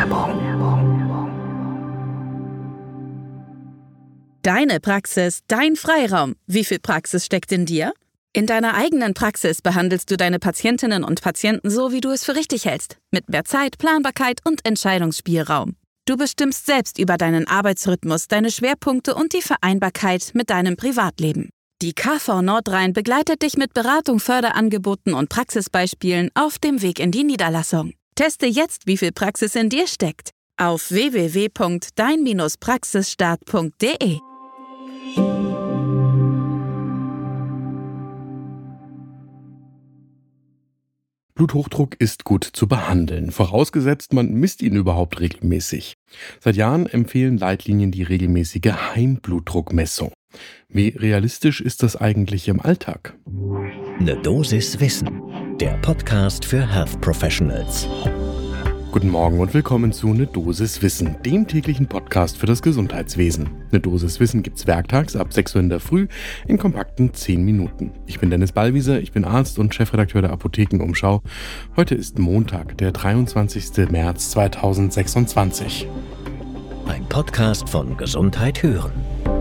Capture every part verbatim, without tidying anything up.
Deine Praxis, dein Freiraum. Wie viel Praxis steckt in dir? In deiner eigenen Praxis behandelst du deine Patientinnen und Patienten so, wie du es für richtig hältst. Mit mehr Zeit, Planbarkeit und Entscheidungsspielraum. Du bestimmst selbst über deinen Arbeitsrhythmus, deine Schwerpunkte und die Vereinbarkeit mit deinem Privatleben. Die K V Nordrhein begleitet dich mit Beratung, Förderangeboten und Praxisbeispielen auf dem Weg in die Niederlassung. Teste jetzt, wie viel Praxis in dir steckt. Auf w w w punkt dein praxisstart punkt d e. Bluthochdruck ist gut zu behandeln, vorausgesetzt man misst ihn überhaupt regelmäßig. Seit Jahren empfehlen Leitlinien die regelmäßige Heimblutdruckmessung. Wie realistisch ist das eigentlich im Alltag? Eine Dosis Wissen, der Podcast für Health Professionals. Guten Morgen und willkommen zu Ne Dosis Wissen, dem täglichen Podcast für das Gesundheitswesen. Ne Dosis Wissen gibt's werktags ab sechs Uhr in der Früh in kompakten zehn Minuten. Ich bin Dennis Ballwieser, ich bin Arzt und Chefredakteur der Apothekenumschau. Heute ist Montag, der dreiundzwanzigster März zweitausendsechsundzwanzig. Ein Podcast von Gesundheit hören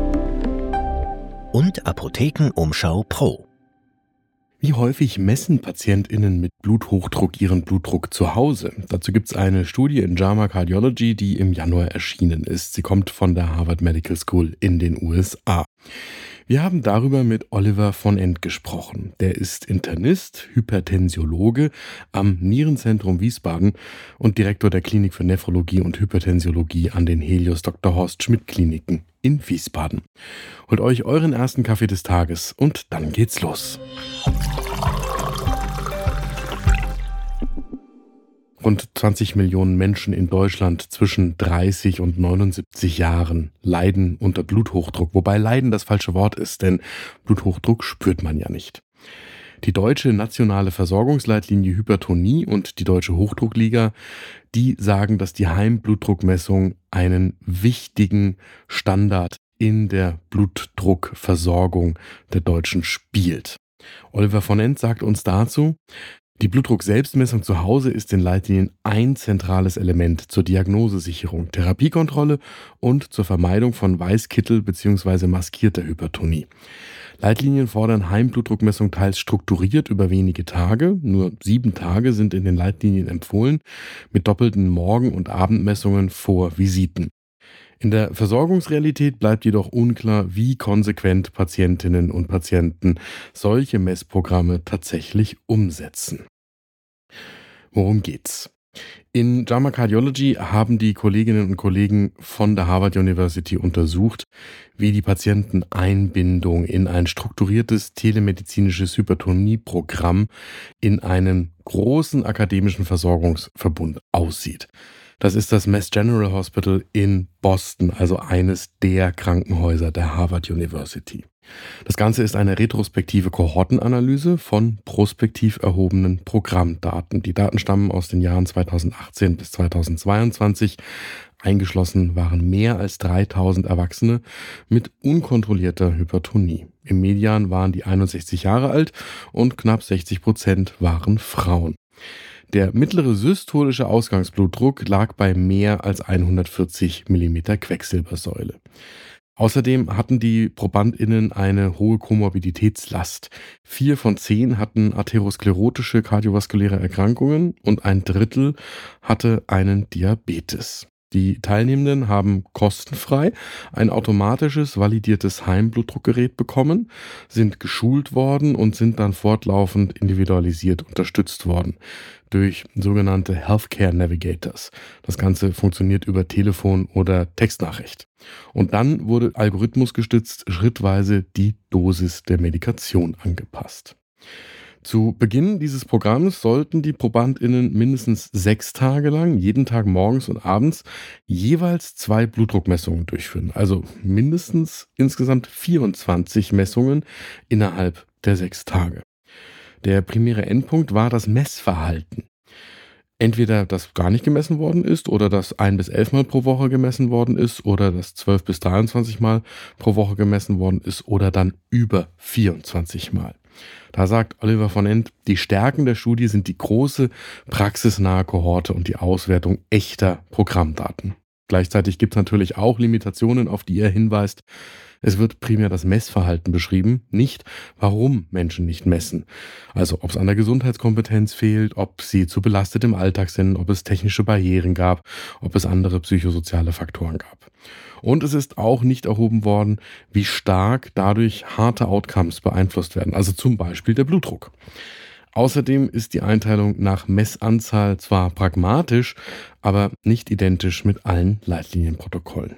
und Apothekenumschau Pro. Wie häufig messen PatientInnen mit Bluthochdruck ihren Blutdruck zu Hause? Dazu gibt es eine Studie in JAMA Cardiology, die im Januar erschienen ist. Sie kommt von der Harvard Medical School in den U S A. Wir haben darüber mit Oliver von End gesprochen. Der ist Internist, Hypertensiologe am Nierenzentrum Wiesbaden und Direktor der Klinik für Nephrologie und Hypertensiologie an den Helios Doktor Horst Schmidt Kliniken in Wiesbaden. Holt euch euren ersten Kaffee des Tages und dann geht's los. Rund zwanzig Millionen Menschen in Deutschland zwischen dreißig und neunundsiebzig Jahren leiden unter Bluthochdruck, wobei Leiden das falsche Wort ist, denn Bluthochdruck spürt man ja nicht. Die deutsche nationale Versorgungsleitlinie Hypertonie und die Deutsche Hochdruckliga, die sagen, dass die Heimblutdruckmessung einen wichtigen Standard in der Blutdruckversorgung der Deutschen spielt. Oliver von End sagt uns dazu: Die Blutdruck-Selbstmessung zu Hause ist in Leitlinien ein zentrales Element zur Diagnosesicherung, Therapiekontrolle und zur Vermeidung von Weißkittel- bzw. maskierter Hypertonie. Leitlinien fordern Heimblutdruckmessung teils strukturiert über wenige Tage, nur sieben Tage sind in den Leitlinien empfohlen, mit doppelten Morgen- und Abendmessungen vor Visiten. In der Versorgungsrealität bleibt jedoch unklar, wie konsequent Patientinnen und Patienten solche Messprogramme tatsächlich umsetzen. Worum geht's? In JAMA Cardiology haben die Kolleginnen und Kollegen von der Harvard University untersucht, wie die Patienteneinbindung in ein strukturiertes telemedizinisches Hypertonieprogramm in einem großen akademischen Versorgungsverbund aussieht. Das ist das Mass General Hospital in Boston, also eines der Krankenhäuser der Harvard University. Das Ganze ist eine retrospektive Kohortenanalyse von prospektiv erhobenen Programmdaten. Die Daten stammen aus den Jahren zweitausendachtzehn bis zweitausendzweiundzwanzig. Eingeschlossen waren mehr als dreitausend Erwachsene mit unkontrollierter Hypertonie. Im Median waren die einundsechzig Jahre alt und knapp sechzig Prozent waren Frauen. Der mittlere systolische Ausgangsblutdruck lag bei mehr als hundertvierzig Millimeter Quecksilbersäule. Außerdem hatten die ProbandInnen eine hohe Komorbiditätslast. Vier von zehn hatten atherosklerotische kardiovaskuläre Erkrankungen und ein Drittel hatte einen Diabetes. Die Teilnehmenden haben kostenfrei ein automatisches, validiertes Heimblutdruckgerät bekommen, sind geschult worden und sind dann fortlaufend individualisiert unterstützt worden durch sogenannte Healthcare Navigators. Das Ganze funktioniert über Telefon oder Textnachricht. Und dann wurde algorithmusgestützt schrittweise die Dosis der Medikation angepasst. Zu Beginn dieses Programms sollten die ProbandInnen mindestens sechs Tage lang, jeden Tag morgens und abends, jeweils zwei Blutdruckmessungen durchführen. Also mindestens insgesamt vierundzwanzig Messungen innerhalb der sechs Tage. Der primäre Endpunkt war das Messverhalten. Entweder das gar nicht gemessen worden ist oder das ein bis elf Mal pro Woche gemessen worden ist oder das zwölf bis dreiundzwanzig Mal pro Woche gemessen worden ist oder dann über vierundzwanzig Mal. Da sagt Oliver von End, die Stärken der Studie sind die große praxisnahe Kohorte und die Auswertung echter Programmdaten. Gleichzeitig gibt es natürlich auch Limitationen, auf die er hinweist. Es wird primär das Messverhalten beschrieben, nicht warum Menschen nicht messen. Also ob es an der Gesundheitskompetenz fehlt, ob sie zu belastet im Alltag sind, ob es technische Barrieren gab, ob es andere psychosoziale Faktoren gab. Und es ist auch nicht erhoben worden, wie stark dadurch harte Outcomes beeinflusst werden, also zum Beispiel der Blutdruck. Außerdem ist die Einteilung nach Messanzahl zwar pragmatisch, aber nicht identisch mit allen Leitlinienprotokollen.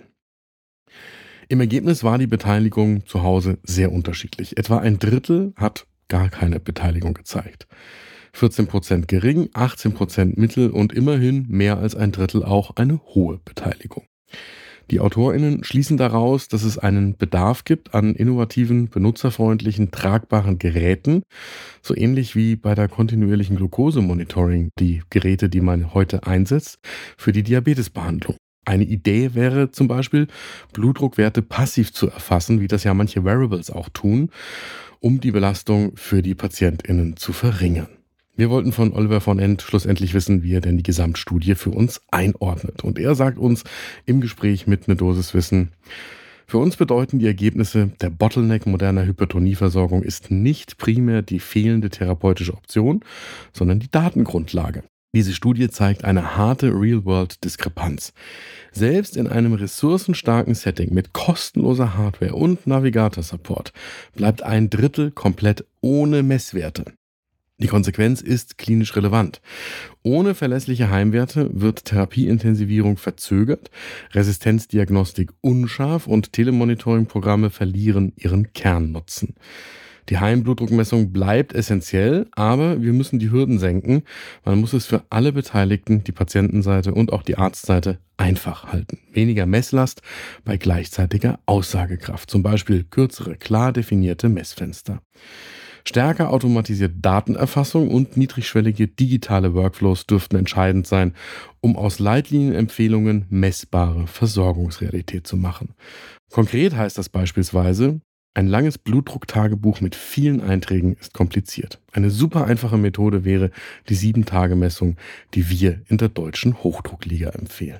Im Ergebnis war die Beteiligung zu Hause sehr unterschiedlich. Etwa ein Drittel hat gar keine Beteiligung gezeigt. vierzehn Prozent gering, achtzehn Prozent mittel und immerhin mehr als ein Drittel auch eine hohe Beteiligung. Die AutorInnen schließen daraus, dass es einen Bedarf gibt an innovativen, benutzerfreundlichen, tragbaren Geräten, so ähnlich wie bei der kontinuierlichen Glukosemonitoring, die Geräte, die man heute einsetzt, für die Diabetesbehandlung. Eine Idee wäre zum Beispiel, Blutdruckwerte passiv zu erfassen, wie das ja manche Wearables auch tun, um die Belastung für die PatientInnen zu verringern. Wir wollten von Oliver von End schlussendlich wissen, wie er denn die Gesamtstudie für uns einordnet. Und er sagt uns im Gespräch mit Ne Dosis Wissen: Für uns bedeuten die Ergebnisse, der Bottleneck moderner Hypertonieversorgung ist nicht primär die fehlende therapeutische Option, sondern die Datengrundlage. Diese Studie zeigt eine harte Real-World-Diskrepanz. Selbst in einem ressourcenstarken Setting mit kostenloser Hardware und Navigator-Support bleibt ein Drittel komplett ohne Messwerte. Die Konsequenz ist klinisch relevant. Ohne verlässliche Heimwerte wird Therapieintensivierung verzögert, Resistenzdiagnostik unscharf und Telemonitoring-Programme verlieren ihren Kernnutzen. Die Heimblutdruckmessung bleibt essentiell, aber wir müssen die Hürden senken. Man muss es für alle Beteiligten, die Patientenseite und auch die Arztseite, einfach halten. Weniger Messlast bei gleichzeitiger Aussagekraft, zum Beispiel kürzere, klar definierte Messfenster. Stärker automatisierte Datenerfassung und niedrigschwellige digitale Workflows dürften entscheidend sein, um aus Leitlinienempfehlungen messbare Versorgungsrealität zu machen. Konkret heißt das beispielsweise: Ein langes Blutdrucktagebuch mit vielen Einträgen ist kompliziert. Eine super einfache Methode wäre die sieben Tage Messung, die wir in der Deutschen Hochdruckliga empfehlen.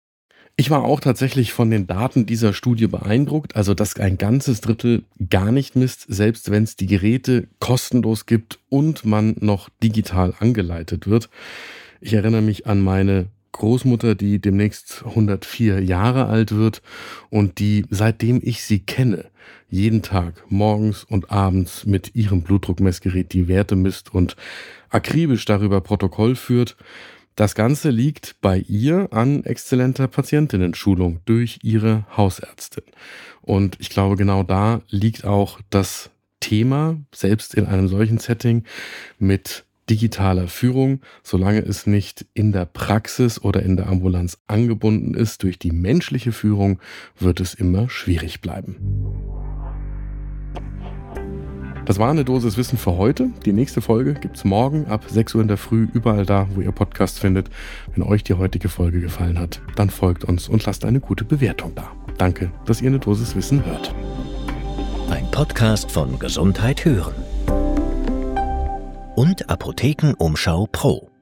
Ich war auch tatsächlich von den Daten dieser Studie beeindruckt, also dass ein ganzes Drittel gar nicht misst, selbst wenn es die Geräte kostenlos gibt und man noch digital angeleitet wird. Ich erinnere mich an meine Großmutter, die demnächst hundertvier Jahre alt wird und die, seitdem ich sie kenne, jeden Tag morgens und abends mit ihrem Blutdruckmessgerät die Werte misst und akribisch darüber Protokoll führt. Das Ganze liegt bei ihr an exzellenter Patientinnen-Schulung durch ihre Hausärztin. Und ich glaube, genau da liegt auch das Thema, selbst in einem solchen Setting mit digitaler Führung, solange es nicht in der Praxis oder in der Ambulanz angebunden ist durch die menschliche Führung, wird es immer schwierig bleiben. Das war eine Dosis Wissen für heute. Die nächste Folge gibt's morgen ab sechs Uhr in der Früh, überall da, wo ihr Podcasts findet. Wenn euch die heutige Folge gefallen hat, dann folgt uns und lasst eine gute Bewertung da. Danke, dass ihr eine Dosis Wissen hört. Ein Podcast von Gesundheit hören und Apothekenumschau Pro.